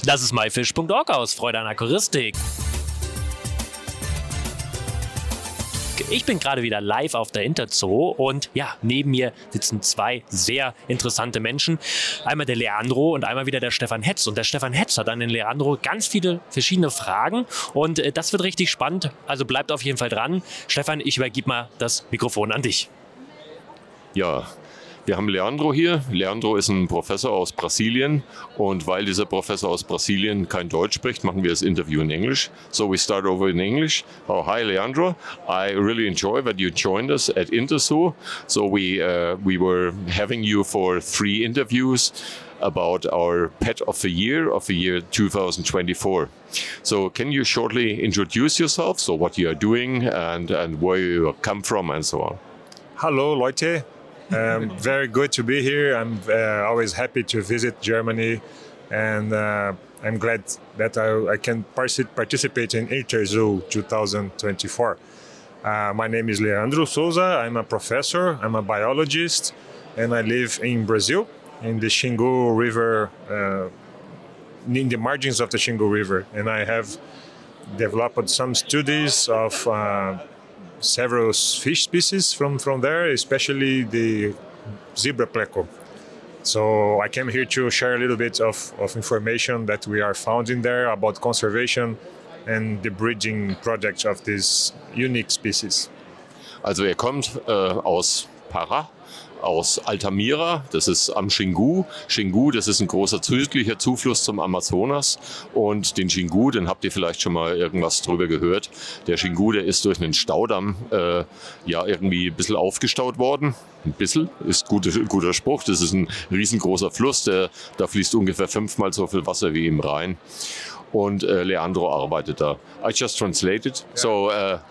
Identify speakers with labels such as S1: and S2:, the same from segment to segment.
S1: Das ist myfish.org aus Freude an Aquaristik. Ich bin gerade wieder live auf der Interzoo und ja, neben mir sitzen zwei sehr interessante Menschen. Einmal der Leandro und einmal wieder der Stefan Hetz. Und der Stefan Hetz hat an den Leandro ganz viele verschiedene Fragen und das wird richtig spannend. Also bleibt auf jeden Fall dran. Stefan, ich übergebe mal das Mikrofon an dich.
S2: Ja, wir haben Leandro hier. Leandro ist ein Professor aus Brasilien und weil dieser Professor aus Brasilien kein Deutsch spricht, machen wir das Interview in English. So we start over in English. Oh, hi Leandro. I really enjoy that you joined us at Interzoo. So we were having you for 3 interviews about our pet of the year 2024. So can you shortly introduce yourself? So what you are doing and where you come from and so on.
S3: Hello, Leute. Very good to be here. I'm always happy to visit Germany, and I'm glad that I can participate in Interzoo 2024. My name is Leandro Souza. I'm a professor. I'm a biologist, and I live in Brazil, in the Xingu River, in the margins of the Xingu River, and I have developed some studies of several fish species from there, especially the zebra pleco. So I came here to share a little bit of information that we are founding there about conservation and the breeding project of this unique species.
S2: Also kommt aus Pará, aus Altamira, das ist am Xingu. Xingu, das ist ein großer südlicher Zufluss zum Amazonas. Und den Xingu, den habt ihr vielleicht schon mal irgendwas drüber gehört. Der Xingu, der ist durch einen Staudamm irgendwie ein bisschen aufgestaut worden. Ein bisschen ist guter Spruch. Das ist ein riesengroßer Fluss, da fließt ungefähr 5-mal so viel Wasser wie im Rhein. Und Leandro arbeitet da. I just translated. Yeah. So,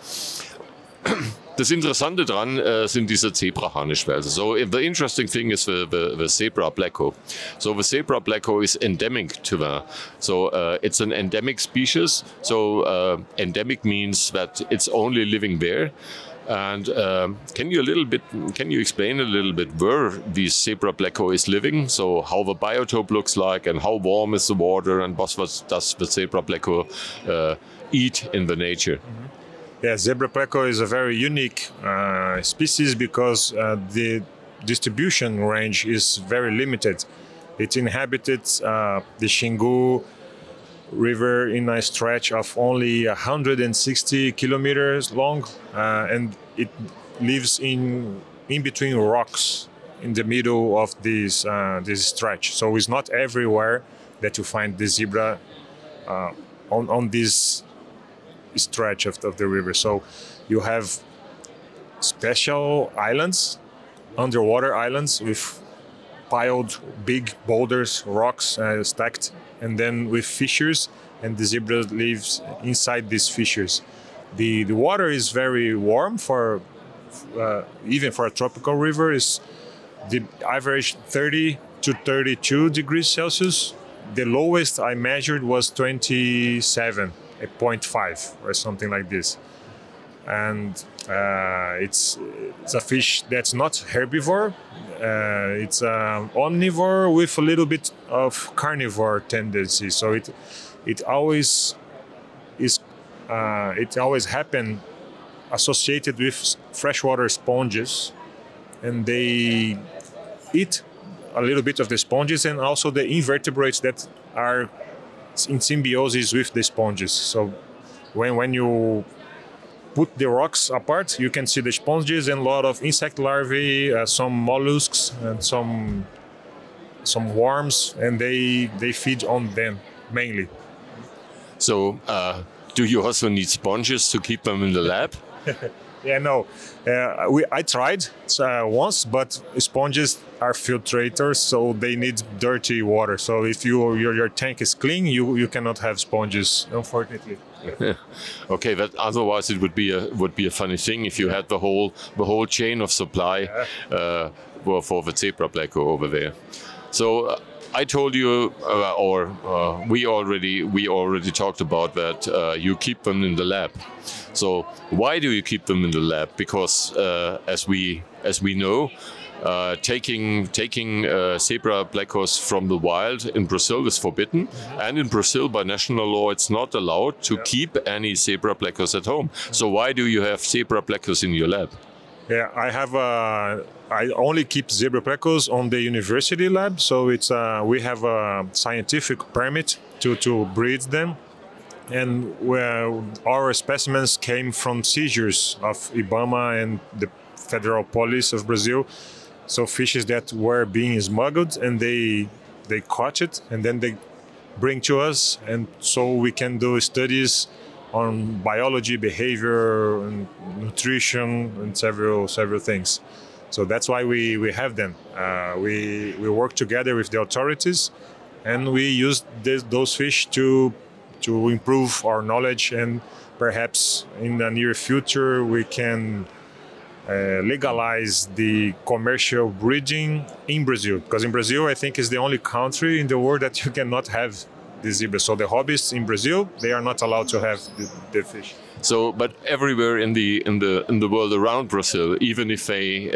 S2: das Interessante dran sind diese Zebra-Harnischwälse. So the interesting thing is the zebra pleco. So the zebra pleco is endemic to the. So it's an endemic species. So endemic means that it's only living there. And can you explain a little bit where the zebra pleco is living? So how the biotope looks like and how warm is the water and what does the zebra pleco eat in the nature? Mm-hmm.
S3: Yeah, zebra pleco is a very unique species because the distribution range is very limited. It inhabited the Xingu River in a stretch of only 160 kilometers long, and it lives in between rocks in the middle of this stretch. So it's not everywhere that you find the zebra on this stretch of the river. So you have special islands, underwater islands with piled big boulders, rocks stacked, and then with fissures, and the zebra lives inside these fissures. The water is very warm for even for a tropical river. Is the average 30 to 32 degrees Celsius. The lowest I measured was 27.5 or something like this, and it's a fish that's not herbivore. It's omnivore with a little bit of carnivore tendency. So it always happen associated with freshwater sponges, and they eat a little bit of the sponges and also the invertebrates that are in symbiosis with the sponges. So when you put the rocks apart, you can see the sponges and a lot of insect larvae, some mollusks and some worms, and they feed on them mainly.
S2: So do you also need sponges to keep them in the lab?
S3: Yeah, no. I tried once, but sponges are filtrators, so they need dirty water. So if your tank is clean, you cannot have sponges, unfortunately.
S2: Okay, but otherwise it would be a funny thing if you had the whole chain of supply for the zebra pleco over there. So I told you, we already talked about that. You keep them in the lab. So why do you keep them in the lab? Because as we know, taking zebra blackos from the wild in Brazil is forbidden, and in Brazil by national law it's not allowed to keep any zebra blackos at home. So why do you have zebra blackos in your lab?
S3: Yeah, I only keep zebra blackos on the university lab, so it's we have a scientific permit to breed them, and our specimens came from seizures of IBAMA and the Federal Police of Brazil. So fishes that were being smuggled, and they caught it, and then they bring to us, and so we can do studies on biology, behavior, and nutrition, and several things. So that's why we have them. We work together with the authorities, and we use those fish to improve our knowledge, and perhaps in the near future we can legalize the commercial breeding in Brazil, because in Brazil I think is the only country in the world that you cannot have the zebra. So the hobbyists in Brazil, they are not allowed to have the fish.
S2: So, but everywhere in the world around Brazil, even if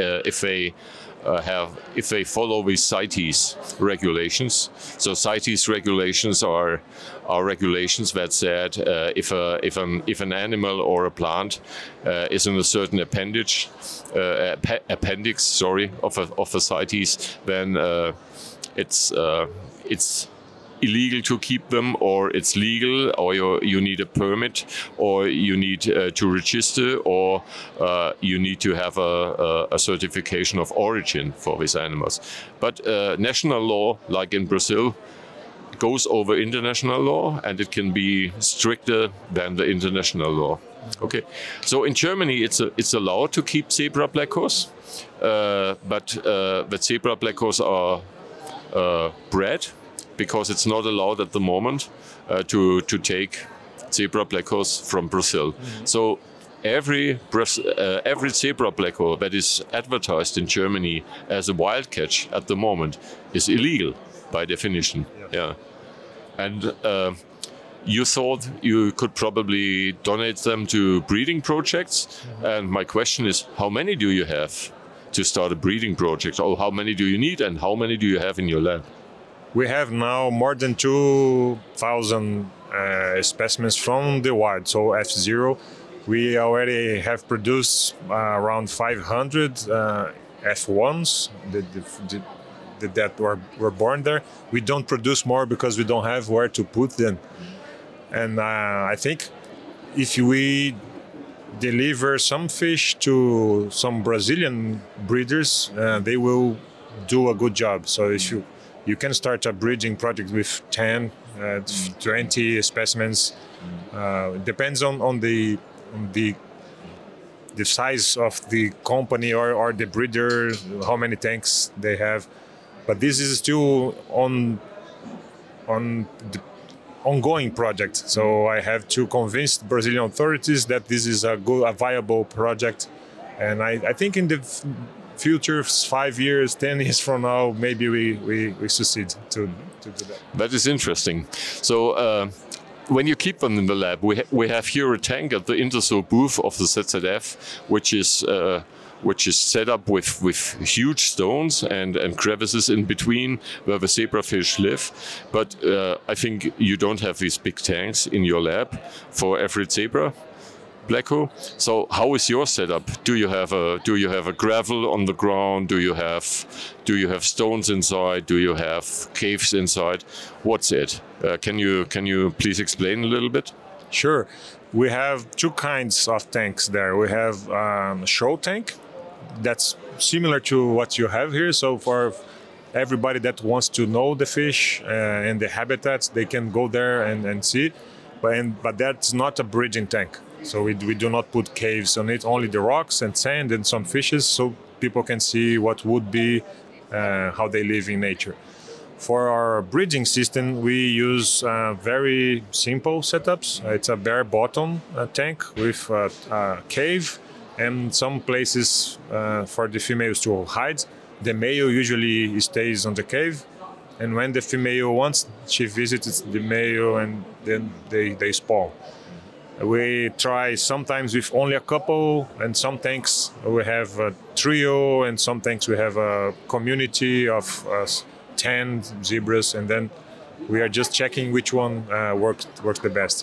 S2: they follow the CITES regulations. So CITES regulations are regulations that said if an animal or a plant is in a certain appendix of a CITES, then it's illegal to keep them, or it's legal, or you need a permit, or you need to register, or you need to have a certification of origin for these animals. But national law, like in Brazil, goes over international law, and it can be stricter than the international law. Okay, so in Germany it's allowed to keep zebra blackos, but the zebra blackos are bred, because it's not allowed at the moment to take zebra blackos from Brazil. So every zebra blacko that is advertised in Germany as a wild catch at the moment is illegal by definition. Yeah. And you thought you could probably donate them to breeding projects. And my question is, how many do you have to start a breeding project? Or how many do you need, and how many do you have in your lab?
S3: We have now more than 2,000 specimens from the wild, so F0. We already have produced around 500 F1s that were born there. We don't produce more because we don't have where to put them. And I think if we deliver some fish to some Brazilian breeders, they will do a good job. So if you can start a breeding project with 10, 20 specimens. Depends on the size of the company or the breeder, how many tanks they have. But this is still on the ongoing project. So I have to convince Brazilian authorities that this is a viable project. And I think in the future, 5 years, 10 years from now, maybe we succeed to do that.
S2: That is interesting. So when you keep them in the lab, we have here a tank at the Interzoo booth of the ZZF, which is set up with huge stones and crevices in between where the zebrafish live. But I think you don't have these big tanks in your lab for every zebra blacko. So how is your setup? Do you have a gravel on the ground? Do you have stones inside? Do you have caves inside? What's it? Can you please explain a little bit?
S3: Sure. We have two kinds of tanks there. We have a show tank that's similar to what you have here. So for everybody that wants to know the fish and the habitats, they can go there and see. But that's not a breeding tank. So we do not put caves on it, only the rocks and sand and some fishes, so people can see what would be how they live in nature. For our breeding system, we use very simple setups. It's a bare bottom tank with a cave and some places for the females to hide. The male usually stays on the cave, and when the female wants, she visits the male, and then they spawn. We try sometimes with only a couple, and some tanks we have a trio, and some tanks we have a community of 10 zebras, and then we are just checking which one works the best.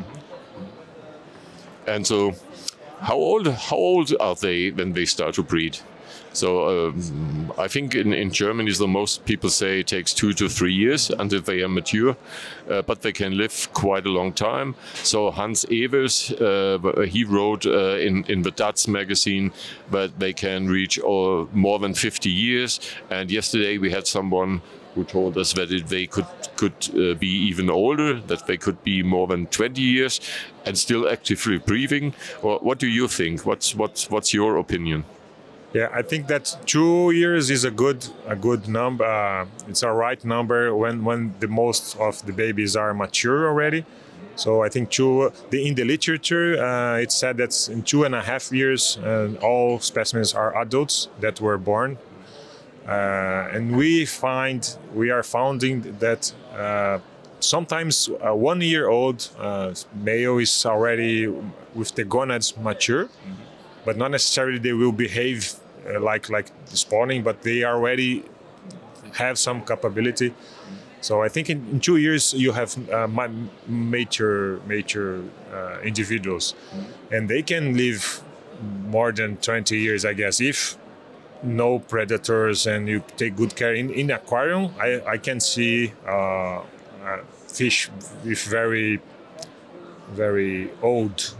S2: And so, how old are they when they start to breed? So I think in Germany, the most people say it takes 2 to 3 years until they are mature, but they can live quite a long time. So Hans Evers, he wrote in the DATS magazine that they can reach more than 50 years. And yesterday we had someone who told us that they could be even older, that they could be more than 20 years and still actively breeding. Or what do you think? What's your opinion?
S3: Yeah, I think that 2 years is a good number. It's a right number when the most of the babies are mature already. So I think in the literature, it's said that in 2.5 years, all specimens are adults that were born. And we are finding that sometimes a 1 year old male is already with the gonads mature, but not necessarily they will behave like spawning, but they already have some capability. So I think in 2 years you have mature individuals, and they can live more than 20 years, I guess, if no predators and you take good care in aquarium. I can see fish with very, very old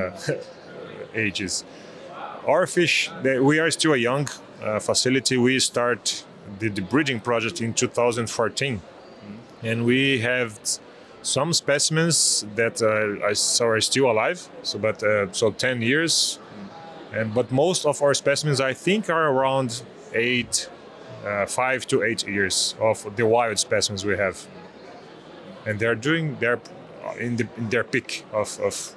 S3: ages. Our fish, we are still a young facility. We start the breeding project in 2014, and we have some specimens that are still alive. So 10 years, but most of our specimens, I think, are around 5 to 8 years of the wild specimens we have, and they're in their peak of.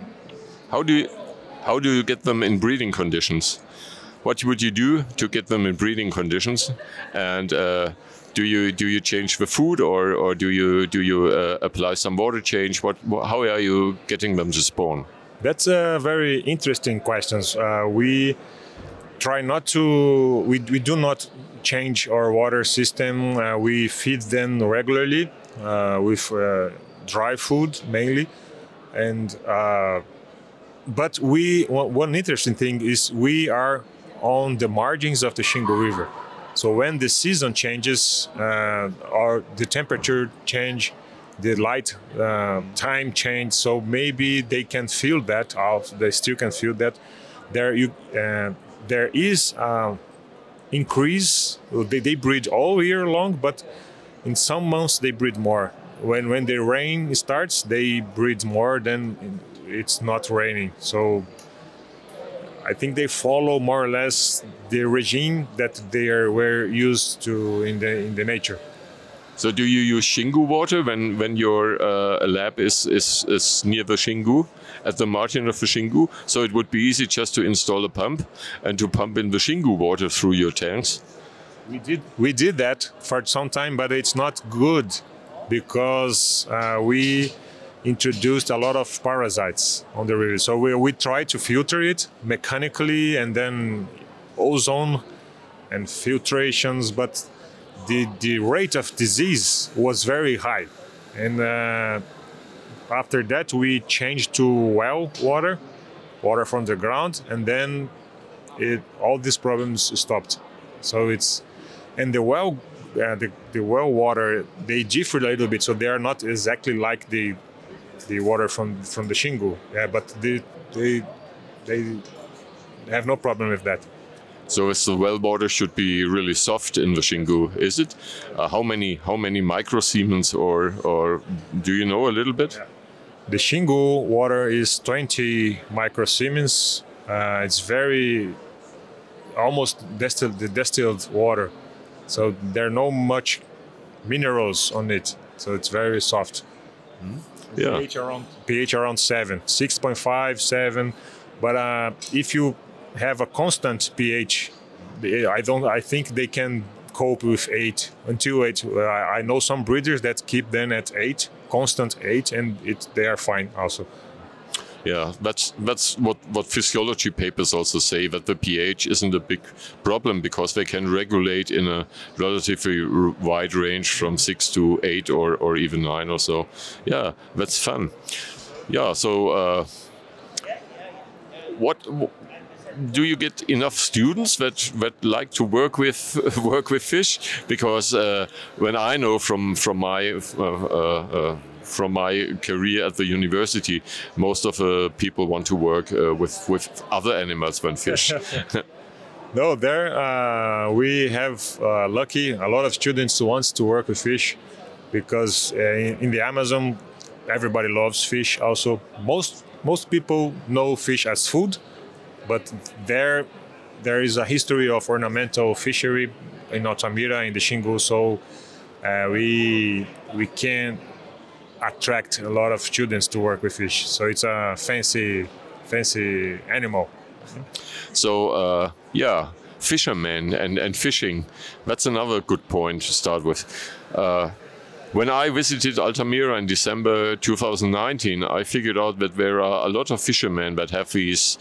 S2: How do you get them in breeding conditions? What would you do to get them in breeding conditions? And do you change the food, or do you apply some water change? How are you getting them to spawn?
S3: That's a very interesting question. We try not to. We do not change our water system. We feed them regularly with dry food mainly, and. But one interesting thing is we are on the margins of the Xingu River. So when the season changes, or the temperature change, the light time change, so maybe they can feel that out. They still can feel that. There is increase. They breed all year long, but in some months they breed more. When the rain starts, they breed more than it's not raining. So I think they follow more or less the regime that were used to in the nature.
S2: So do you use Xingu water when your lab is near the Xingu, at the margin of the Xingu? So it would be easy just to install a pump and to pump in the Xingu water through your tanks?
S3: We did that for some time, but it's not good because we introduced a lot of parasites on the river. So we tried to filter it mechanically and then ozone and filtrations, but the rate of disease was very high. And after that, we changed to well water from the ground, and then all these problems stopped. So and the well water, they differ a little bit, so they are not exactly like the water from the Xingu. Yeah, but they have no problem with that.
S2: So the well water should be really soft in the Xingu, is it? How many microsiemens, or do you know a little bit? Yeah.
S3: The Xingu water is 20 microsiemens. It's very almost distilled water. So there are no much minerals on it. So it's very soft.
S2: Mm-hmm. Yeah.
S3: pH around 7, 6.5, 7. But if you have a constant pH, I think they can cope with 8 until 8. I know some breeders that keep them at 8, constant 8, and they are fine also.
S2: Yeah, that's what physiology papers also say, that the pH isn't a big problem because they can regulate in a relatively wide range from 6 to 8 or even 9 or so. Yeah, that's fun. Yeah, so what do you get enough students that like to work with work with fish? Because when I know from my career at the university, most of the people want to work with other animals than fish.
S3: No, there we have lucky a lot of students who wants to work with fish because in the Amazon everybody loves fish. Also, most people know fish as food, but there is a history of ornamental fishery in Altamira in the Xingu, so we can attract a lot of students to work with fish. So it's a fancy animal.
S2: So yeah, fishermen and fishing. That's another good point to start with. When I visited Altamira in December 2019, I figured out that there are a lot of fishermen that have these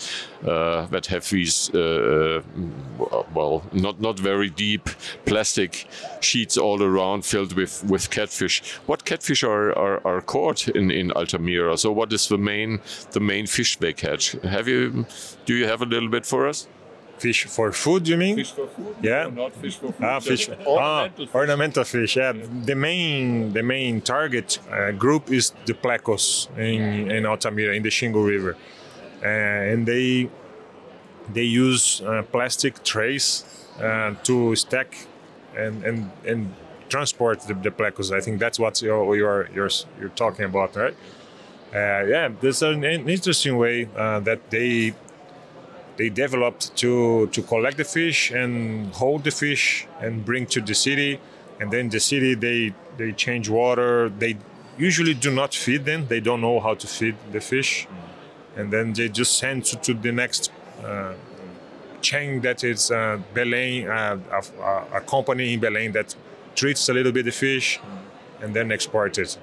S2: well, not very deep plastic sheets all around filled with catfish. What catfish are caught in Altamira? So what is the main fish they catch? Do you have a little bit for us?
S3: Fish for food, you mean?
S2: Fish for food?
S3: Yeah.
S2: No, not fish for food.
S3: Fish.
S2: Ornamental fish.
S3: Ornamental fish. Yeah. The main target group is the plecos in Altamira in the Xingu River, and they use plastic trays to stack and transport the plecos. I think that's what you're talking about, right? Yeah, there's an interesting way that they developed to collect the fish and hold the fish and bring to the city, and then the city they change water. They usually do not feed them. They don't know how to feed the fish, and then they just send to the next chain that is Belém, a company in Belém that treats a little bit the fish and then export it.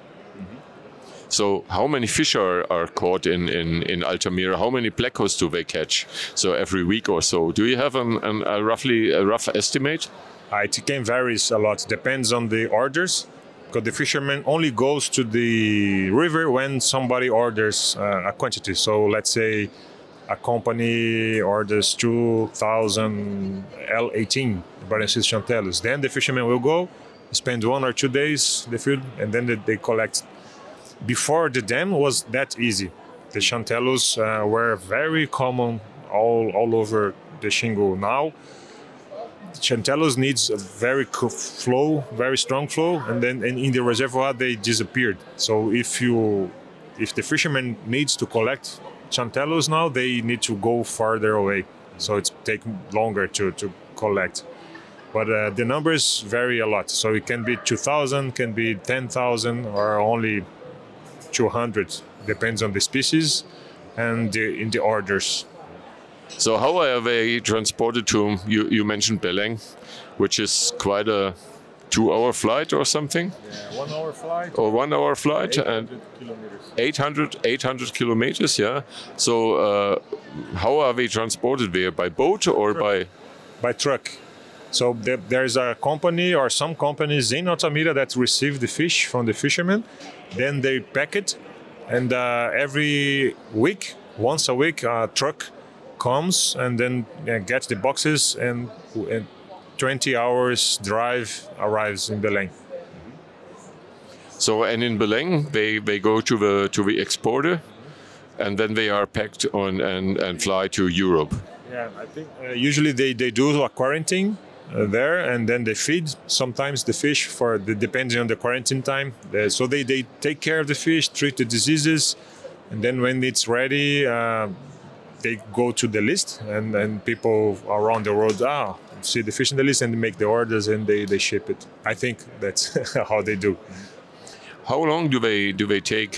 S2: So how many fish are caught in Altamira? How many plecos do they catch? So every week or so. Do you have a rough estimate?
S3: It can varies a lot. Depends on the orders. Because the fisherman only goes to the river when somebody orders a quantity. So let's say a company orders 2,000 L18 Barensis chantellos. Then the fisherman will go, spend 1 or 2 days the field, and then they collect. Before the dam was that easy. The chantellos were very common all over the Xingu. Now, chantellos needs a very strong flow, and then in the reservoir they disappeared. So if the fisherman needs to collect chantellos now, they need to go farther away. So it's take longer to collect. But the numbers vary a lot. So it can be 2,000, can be 10,000, or only 200, depends on the species and in the orders.
S2: So how are they transported to? You mentioned Belém, which is quite a 2-hour flight or something.
S3: Yeah, 1 hour flight.
S2: Or 1 hour flight
S3: 800
S2: and
S3: kilometers.
S2: 800 kilometers. Yeah. So how are they transported there? By boat or
S3: by truck? So there's a company or some companies in Altamira that receive the fish from the fishermen. Then they pack it, and every week, once a week, a truck comes and then gets the boxes, and 20 hours drive arrives in Belém.
S2: So and in Belém they go to the exporter, and then they are packed on and fly to Europe.
S3: Yeah, I think usually they do a quarantine there, and then they feed sometimes the fish depending on the quarantine time. So they take care of the fish, treat the diseases, and then when it's ready, they go to the list, and people around the world see the fish in the list and make the orders, and they ship it. I think that's how they do.
S2: How long do they take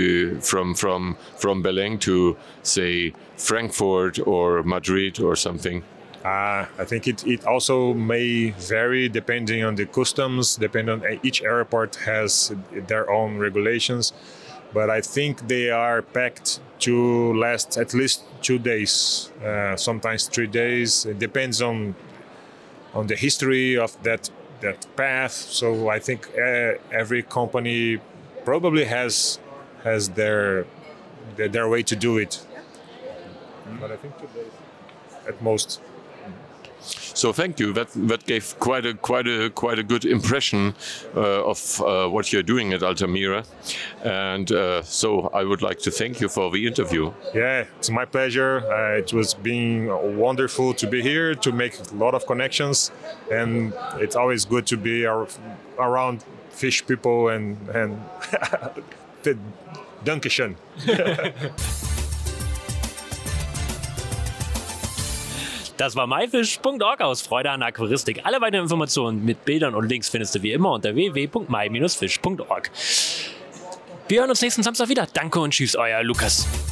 S2: from Belém to, say, Frankfurt or Madrid or something?
S3: I think it also may vary depending on the customs, depending on each airport has their own regulations. but I think they are packed to last at least 2 days, sometimes 3 days. It depends on the history of that path. So I think every company probably has their way to do it. But I think 2 days at most.
S2: So thank you. That gave quite a good impression of what you're doing at Altamira, and so I would like to thank you for the interview.
S3: Yeah, it's my pleasure. It was being wonderful to be here, to make a lot of connections, and it's always good to be around fish people and Dankeschön.
S1: Das war myfish.org aus Freude an Aquaristik. Alle weiteren Informationen mit Bildern und Links findest du wie immer unter www.my-fish.org. Wir hören uns nächsten Samstag wieder. Danke und tschüss, euer Lukas.